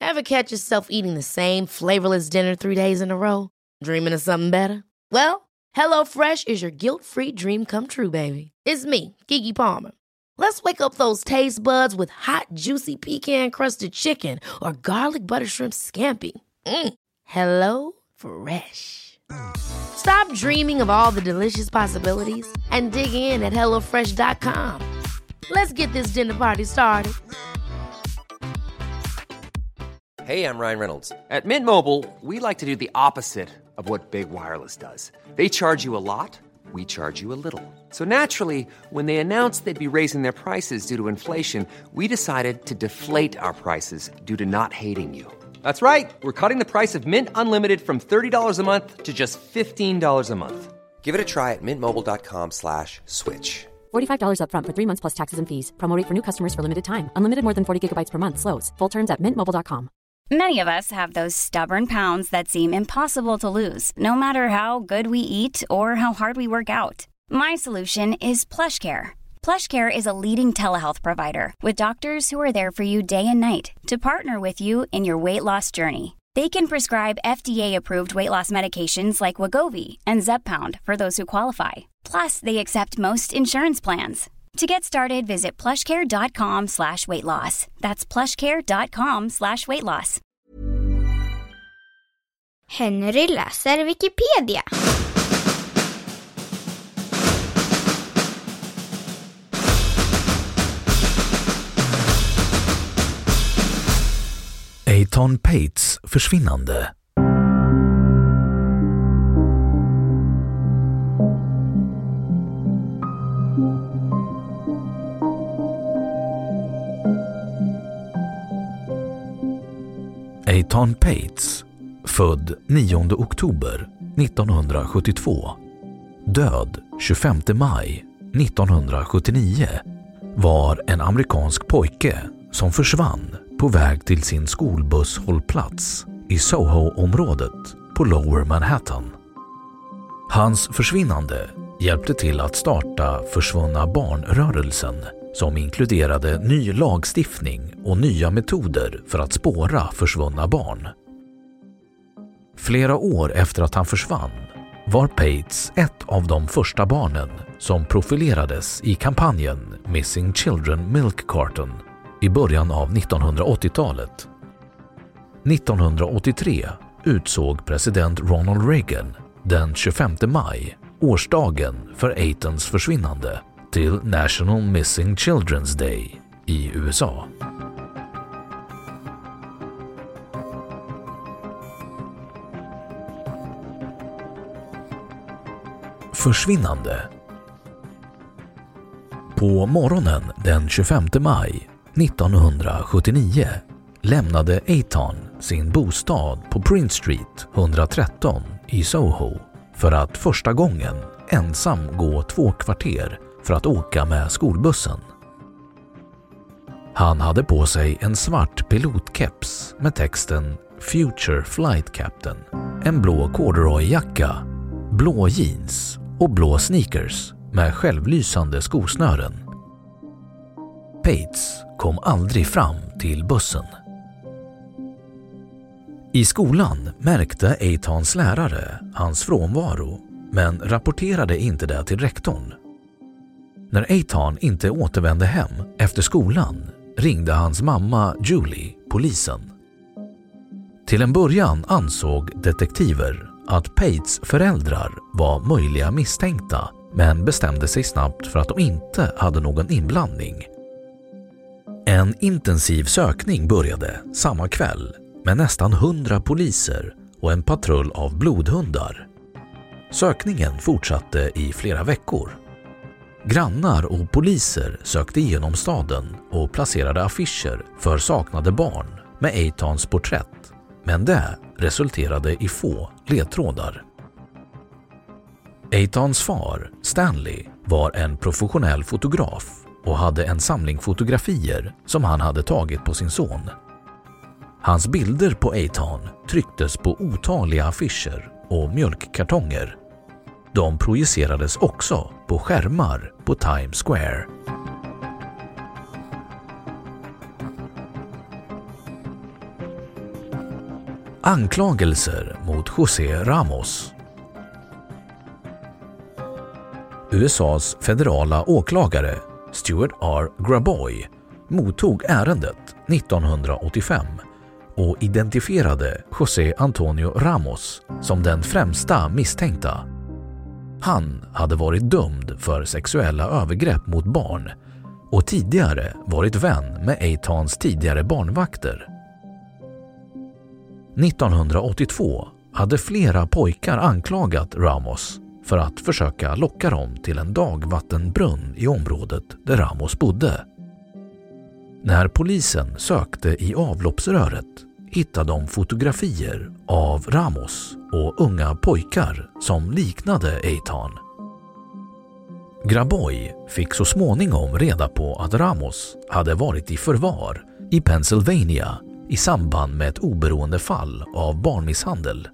Ever catch yourself eating the same flavorless dinner 3 days in a row? Dreaming of something better? Well, HelloFresh is your guilt-free dream come true, baby. It's me, Keke Palmer. Let's wake up those taste buds with hot, juicy pecan-crusted chicken or garlic butter shrimp scampi. Hello Fresh. Stop dreaming of all the delicious possibilities and dig in at HelloFresh.com. Let's get this dinner party started. Hey, I'm Ryan Reynolds. At Mint Mobile, we like to do the opposite of what Big Wireless does. They charge you a lot, we charge you a little. So naturally, when they announced they'd be raising their prices due to inflation, we decided to deflate our prices due to not hating you. That's right. We're cutting the price of Mint Unlimited from $30 a month to just $15 a month. Give it a try at mintmobile.com/switch. $45 up front for 3 months plus taxes and fees. Promo rate for new customers for limited time. Unlimited more than 40 gigabytes per month slows. Full terms at mintmobile.com. Many of us have those stubborn pounds that seem impossible to lose, no matter how good we eat or how hard we work out. My solution is PlushCare. PlushCare is a leading telehealth provider with doctors who are there for you day and night to partner with you in your weight loss journey. They can prescribe FDA-approved weight loss medications like Wegovy and Zepbound for those who qualify. Plus, they accept most insurance plans. To get started, visit plushcare.com/weightloss. That's plushcare.com/weightloss. Henry läser Wikipedia. Eytan Pates försvinnande. Eytan Pates, född 9 oktober 1972, död 25 maj 1979, var en amerikansk pojke som försvann på väg till sin skolbusshållplats i Soho-området på Lower Manhattan. Hans försvinnande hjälpte till att starta Försvunna barnrörelsen, som inkluderade ny lagstiftning och nya metoder för att spåra försvunna barn. Flera år efter att han försvann var Pates ett av de första barnen som profilerades i kampanjen Missing Children Milk Carton i början av 1980-talet. 1983 utsåg president Ronald Reagan den 25 maj, årsdagen för Eytans försvinnande, till National Missing Children's Day i USA. Försvinnande. På morgonen den 25 maj 1979 lämnade Eytan sin bostad på Prince Street 113 i Soho för att första gången ensam gå 2 kvarter för att åka med skolbussen. Han hade på sig en svart pilotkeps med texten Future Flight Captain, en blå corduroyjacka, blå jeans och blå sneakers med självlysande skosnören. Pates kom aldrig fram till bussen. I skolan märkte Eytans lärare hans frånvaro, men rapporterade inte det till rektorn. När Eytan inte återvände hem efter skolan ringde hans mamma Julie polisen. Till en början ansåg detektiver att Pates föräldrar var möjliga misstänkta, men bestämde sig snabbt för att de inte hade någon inblandning. En intensiv sökning började samma kväll med nästan 100 poliser och en patrull av blodhundar. Sökningen fortsatte i flera veckor. Grannar och poliser sökte igenom staden och placerade affischer för saknade barn med Eytans porträtt, men det resulterade i få ledtrådar. Eytans far, Stanley, var en professionell fotograf och hade en samling fotografier som han hade tagit på sin son. Hans bilder på Eytan trycktes på otaliga affischer och mjölkkartonger. De projicerades också på skärmar på Times Square. Anklagelser mot José Ramos. USAs federala åklagare Stuart R. Graboy mottog ärendet 1985 och identifierade José Antonio Ramos som den främsta misstänkta. Han hade varit dömd för sexuella övergrepp mot barn och tidigare varit vän med Aitons tidigare barnvakter. 1982 hade flera pojkar anklagat Ramos för att försöka locka dem till en dagvattenbrunn i området där Ramos bodde. När polisen sökte i avloppsröret hittade de fotografier av Ramos och unga pojkar som liknade Aiton. Graboy fick så småningom reda på att Ramos hade varit i förvar i Pennsylvania i samband med ett oberoende fall av barnmisshandel.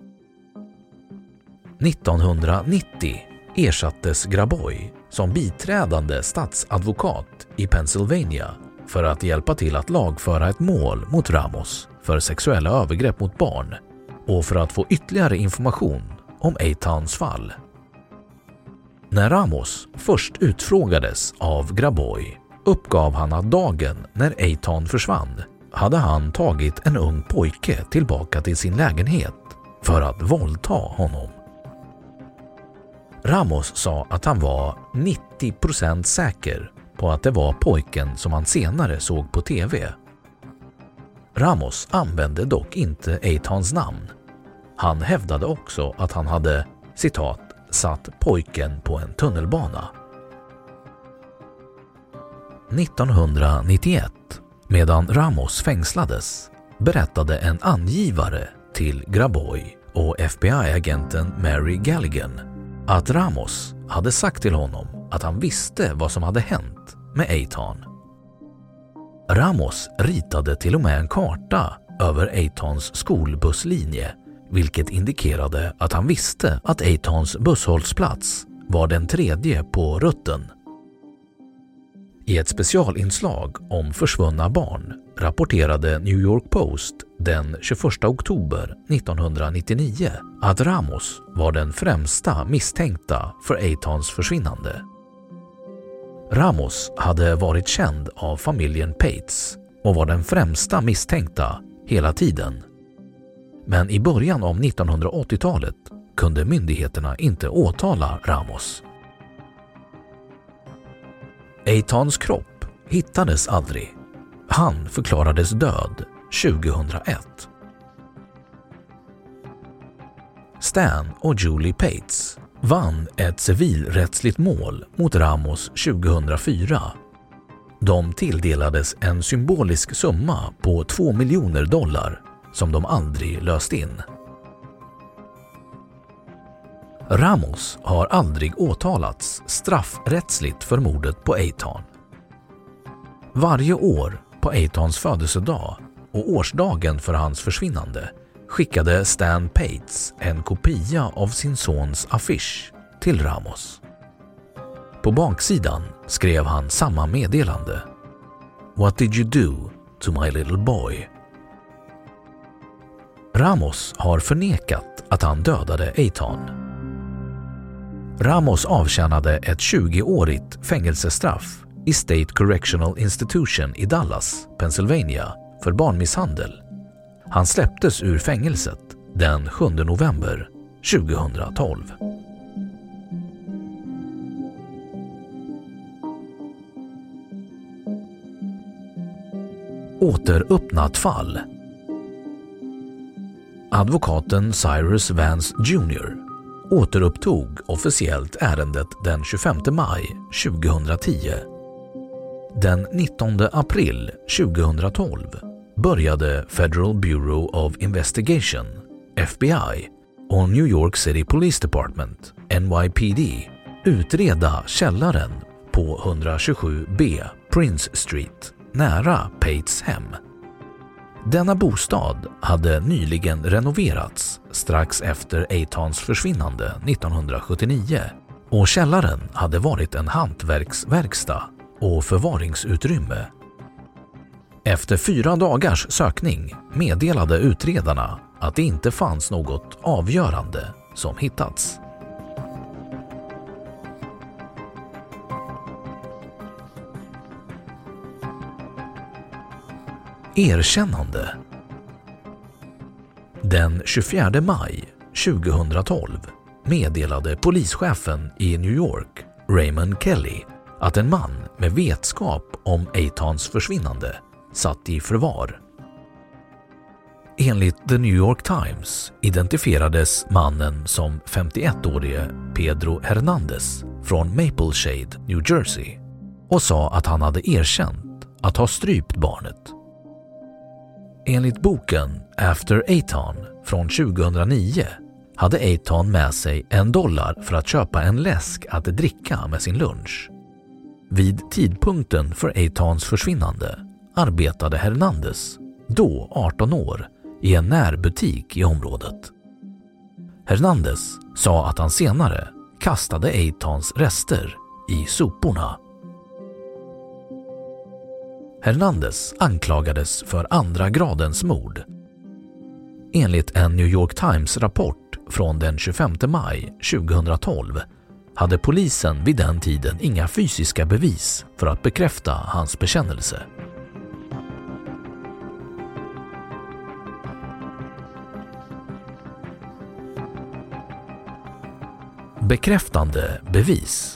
1990 ersattes Graboy som biträdande statsadvokat i Pennsylvania för att hjälpa till att lagföra ett mål mot Ramos för sexuella övergrepp mot barn och för att få ytterligare information om Aitons fall. När Ramos först utfrågades av Graboy uppgav han att dagen när Aiton försvann hade han tagit en ung pojke tillbaka till sin lägenhet för att våldta honom. Ramos sa att han var 90% säker på att det var pojken som han senare såg på TV. Ramos använde dock inte Aitons namn. Han hävdade också att han hade, citat, satt pojken på en tunnelbana. 1991, medan Ramos fängslades, berättade en angivare till Graboy och FBI-agenten Mary Galligan att Ramos hade sagt till honom att han visste vad som hade hänt med Aiton. Ramos ritade till och med en karta över Aitons skolbusslinje, vilket indikerade att han visste att Aitons busshållplats var den tredje på rutten. I ett specialinslag om försvunna barn rapporterade New York Post den 21 oktober 1999 att Ramos var den främsta misstänkta för Aitons försvinnande. Ramos hade varit känd av familjen Pates och var den främsta misstänkta hela tiden. Men i början av 1980-talet kunde myndigheterna inte åtala Ramos. Aitons kropp hittades aldrig. Han förklarades död 2001. Stan och Julie Pates vann ett civilrättsligt mål mot Ramos 2004. De tilldelades en symbolisk summa på $2 miljoner som de aldrig löst in. Ramos har aldrig åtalats straffrättsligt för mordet på Aiton. Varje år på Aitons födelsedag och årsdagen för hans försvinnande skickade Stan Pates en kopia av sin sons affisch till Ramos. På baksidan skrev han samma meddelande: "What did you do to my little boy?" Ramos har förnekat att han dödade Aiton. Ramos avtjänade ett 20-årigt fängelsestraff i State Correctional Institution i Dallas, Pennsylvania för barnmisshandel. Han släpptes ur fängelset den 7 november 2012. Återöppnat fall. Advokaten Cyrus Vance Jr. återupptog officiellt ärendet den 25 maj 2010. Den 19 april 2012 började Federal Bureau of Investigation, FBI, och New York City Police Department, NYPD, utreda källaren på 127B Prince Street nära Pates hem. Denna bostad hade nyligen renoverats strax efter Aitons försvinnande 1979 och källaren hade varit en hantverksverkstad och förvaringsutrymme. Efter 4 dagars sökning meddelade utredarna att det inte fanns något avgörande som hittats. Erkännande. Den 24 maj 2012 meddelade polischefen i New York, Raymond Kelly, att en man med vetskap om Eitans försvinnande satt i förvar. Enligt The New York Times identifierades mannen som 51-årige Pedro Hernandez från Mapleshade, New Jersey, och sa att han hade erkänt att ha strypt barnet. Enligt boken After Eitan från 2009 hade Eitan med sig $1 för att köpa en läsk att dricka med sin lunch. Vid tidpunkten för Eitans försvinnande arbetade Hernandez, då 18 år, i en närbutik i området. Hernandez sa att han senare kastade Eitans rester i soporna. Hernandez anklagades för 2 gradens mord. Enligt en New York Times-rapport från den 25 maj 2012 hade polisen vid den tiden inga fysiska bevis för att bekräfta hans bekännelse. Bekräftande bevis.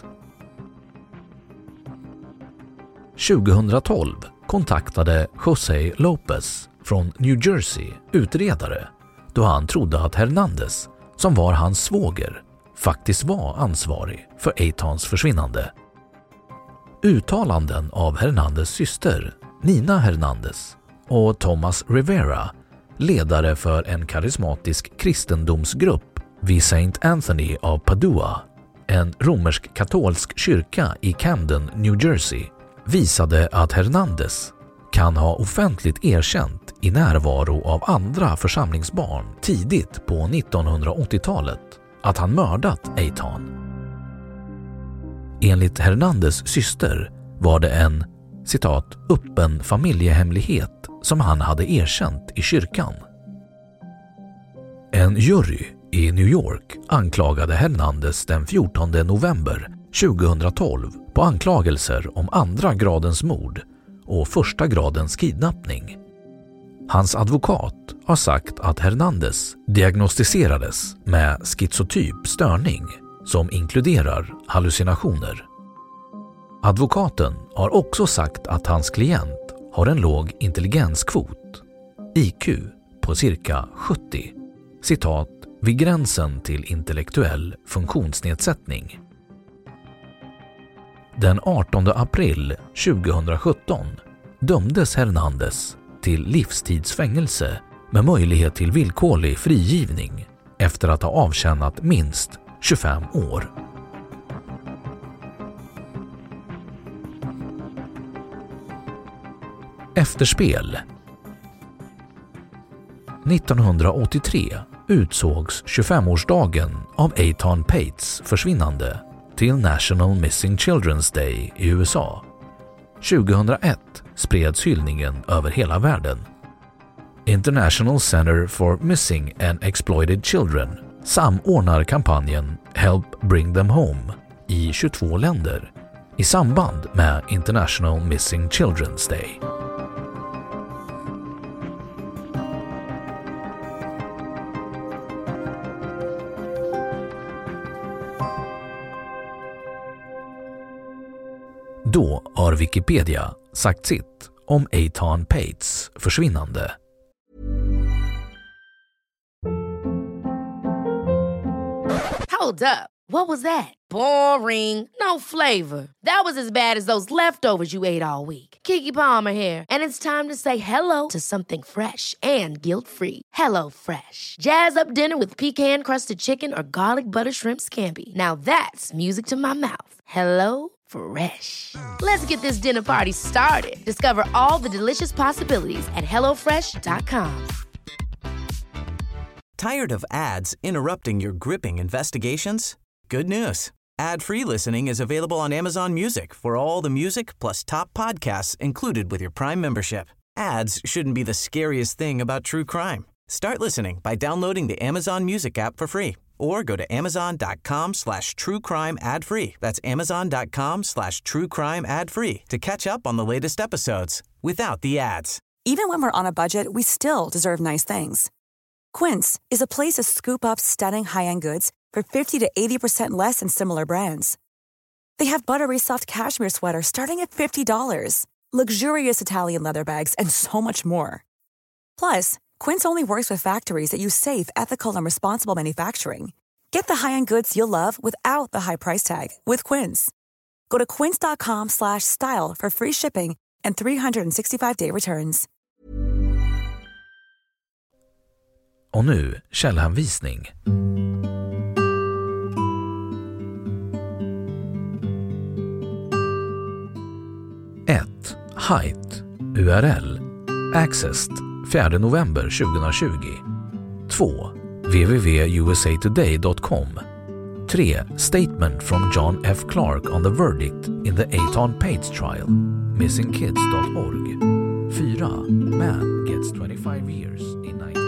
2012 kontaktade José Lopez från New Jersey utredare då han trodde att Hernandez, som var hans svåger, faktiskt var ansvarig för Eitans försvinnande. Uttalanden av Hernandez syster, Nina Hernandez, och Thomas Rivera, ledare för en karismatisk kristendomsgrupp vid Saint Anthony av Padua, en romersk-katolsk kyrka i Camden, New Jersey, visade att Hernandez kan ha offentligt erkänt i närvaro av andra församlingsbarn tidigt på 1980-talet att han mördat Eitan. Enligt Hernandez syster var det en, citat, öppen familjehemlighet som han hade erkänt i kyrkan. En jury i New York anklagade Hernandez den 14 november 2012 på anklagelser om 2 gradens mord och 1 gradens kidnappning. Hans advokat har sagt att Hernandez diagnostiserades med schizotyp störning som inkluderar hallucinationer. Advokaten har också sagt att hans klient har en låg intelligenskvot, IQ, på cirka 70, citat, vid gränsen till intellektuell funktionsnedsättning. Den 18 april 2017 dömdes Hernandez till livstidsfängelse med möjlighet till villkorlig frigivning efter att ha avtjänat minst 25 år. Efterspel. 1983 utsågs 25-årsdagen av Eitan Pates försvinnande till National Missing Children's Day i USA. 2001 spreds hyllningen över hela världen. International Center for Missing and Exploited Children samordnar kampanjen Help Bring Them Home i 22 länder i samband med International Missing Children's Day. Då har Wikipedia sagt sitt om Eitan Pates försvinnande. Hold up. What was that? Boring. No flavor. That was as bad as those leftovers you ate all week. Keke Palmer here, and it's time to say hello to something fresh and guilt-free. Hello Fresh. Jazz up dinner with pecan-crusted chicken or garlic butter shrimp scampi. Now that's music to my mouth. Hello Fresh. Let's get this dinner party started. Discover all the delicious possibilities at HelloFresh.com. Tired of ads interrupting your gripping investigations? Good news. Ad-free listening is available on Amazon Music for all the music plus top podcasts included with your Prime membership. Ads shouldn't be the scariest thing about true crime. Start listening by downloading the Amazon Music app for free or go to amazon.com/truecrime ad-free. That's amazon.com/truecrime ad-free to catch up on the latest episodes without the ads. Even when we're on a budget, we still deserve nice things. Quince is a place to scoop up stunning high-end goods for 50 to 80% less than similar brands. They have buttery soft cashmere sweaters starting at $50, luxurious Italian leather bags, and so much more. Plus, Quince only works with factories that use safe, ethical, and responsible manufacturing. Get the high-end goods you'll love without the high price tag with Quince. Go to quince.com/style for free shipping and 365-day returns. Och nu källhänvisning. 1. Height. URL. Accessed 4 november 2020. 2. www.usatoday.com. 3. Statement from John F. Clark on the verdict in the Aton Pates trial. missingkids.org. 4. Man gets 25 years in 19...